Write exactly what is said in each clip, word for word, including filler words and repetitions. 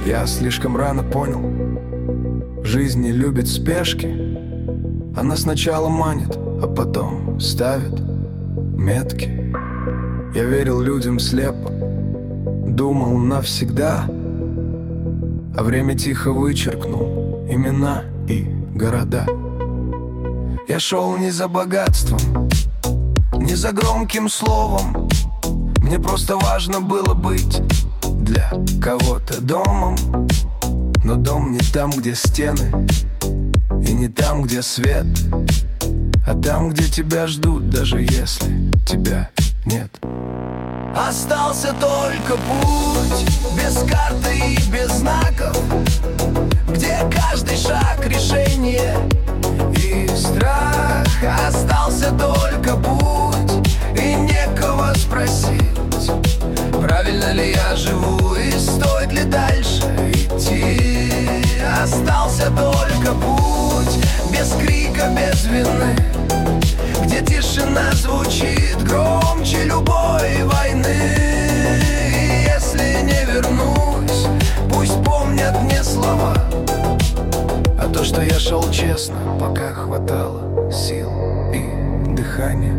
Я слишком рано понял, жизнь не любит спешки. Она сначала манит, а потом ставит метки. Я верил людям слепо, думал навсегда, а время тихо вычеркнул имена и города. Я шел не за богатством, не за громким словом. Мне просто важно было быть для кого-то домом. Но дом не там, где стены, и не там, где свет, а там, где тебя ждут, даже если тебя нет. Остался только путь, без карты и без знаков, где каждый шаг решение и страх. Остался только путь, и некого спросить, правильно ли я живу и стоит ли дальше идти. Остался только путь, без крика, без вины, где тишина звучит громче любой войны. И если не вернусь, пусть помнят мне слова, а то, что я шел честно, пока хватало сил и дыхания.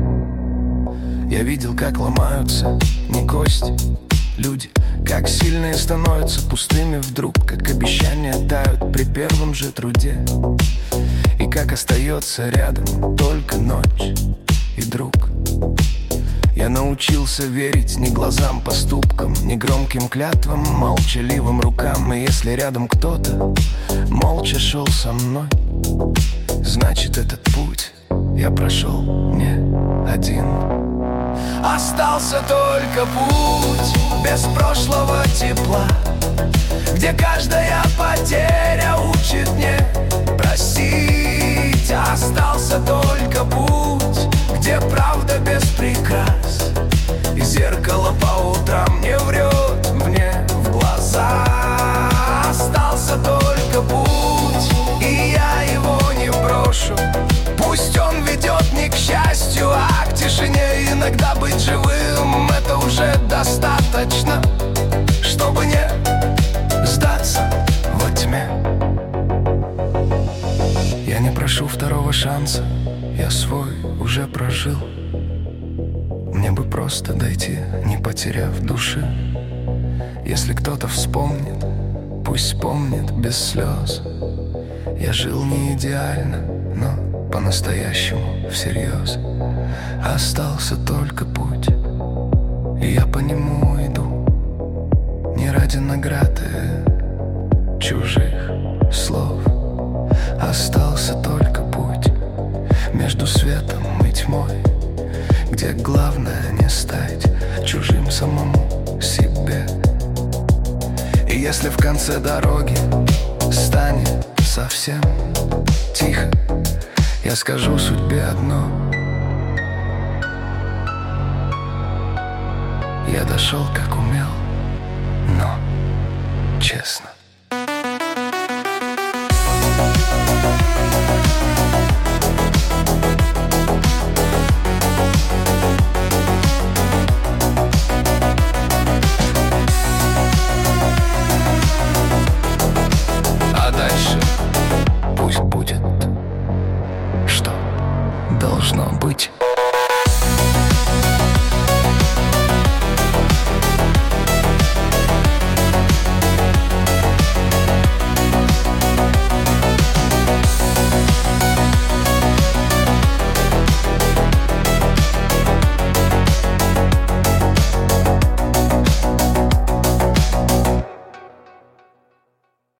Я видел, как ломаются не кости люди, как сильные становятся пустыми вдруг, как обещания тают при первом же труде, и как остается рядом только ночь и друг. Я научился верить не глазам, поступкам, не громким клятвам, молчаливым рукам. И если рядом кто-то молча шел со мной, значит, этот путь я прошел не один. Остался только путь без прошлого тепла, где каждая потеря учит не простить. Остался только путь, где правда без прикрас, и зеркало по утрам не врет мне в глаза. Остался только путь, и я его не брошу. Пусть он ведет не к счастью, а к тишине. Иногда быть живым — это уже достаточно, чтобы не сдаться во тьме. Я не прошу второго шанса, я свой уже прожил. Мне бы просто дойти, не потеряв души. Если кто-то вспомнит, пусть вспомнит без слез. Я жил не идеально, но по-настоящему всерьез. Остался только путь, и я по нему иду, не ради награды чужих слов. Остался только путь между светом и тьмой, где главное не стать чужим самому себе. И если в конце дороги станет совсем тихо, я скажу судьбе одно: я дошел как умел, но честно. А дальше пусть будет, что должно быть.